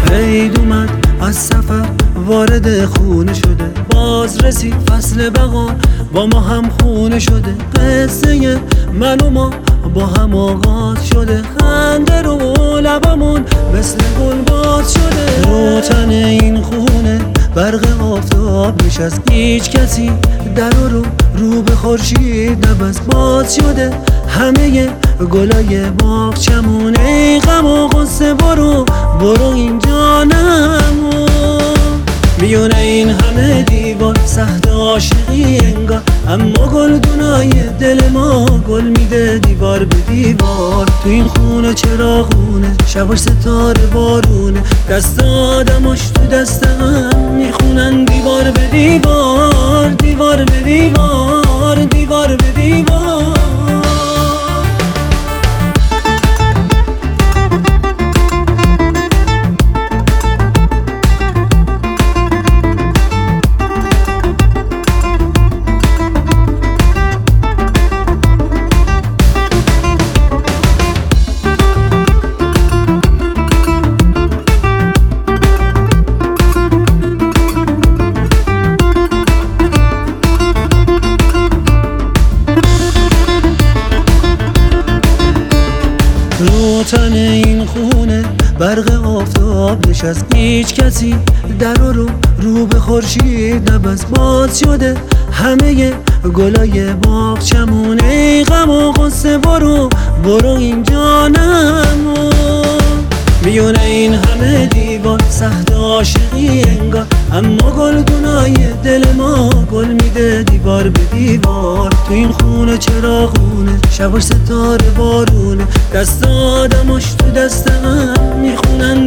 عید اومد از سفر وارد خونه شده، باز رسید فصل بهار با ما هم خونه شده. قصه من و ما با هم آغاز شده، خنده رو لبمون مثل گل باز شده. رو تن این خونه برق آفتاب نشست، هیچ کسی در رو به خورشید نبست. باز شده همه گلای باغچمون، ای غم و غصه برو اینجا نمون. میونه این همه دیوار سخت عاشقی انگار، اما گلدونای دل ما گل میده دیوار به دیوار. تو این خونه چراغونه، شباش ستاره بارونه، دست آدماش تو دست هم میخونن دیوار به دیوار، دیوار به دیوار، دیوار به دیوار. رو تن این خونه برق آفتاب نشست، هیچ کسی در رو به خورشید نبست. باز شده همه گلای باغچمون، ای غم و غصه برو اینجا نمون. میونه این همه دیوار سخت عاشقی انگار، اما گلدونای دل ما گل میده دیوار به دیوار. تو این خونه چراغونه، شباش ستاره بارونه، دست آدماش تو دست هم میخونن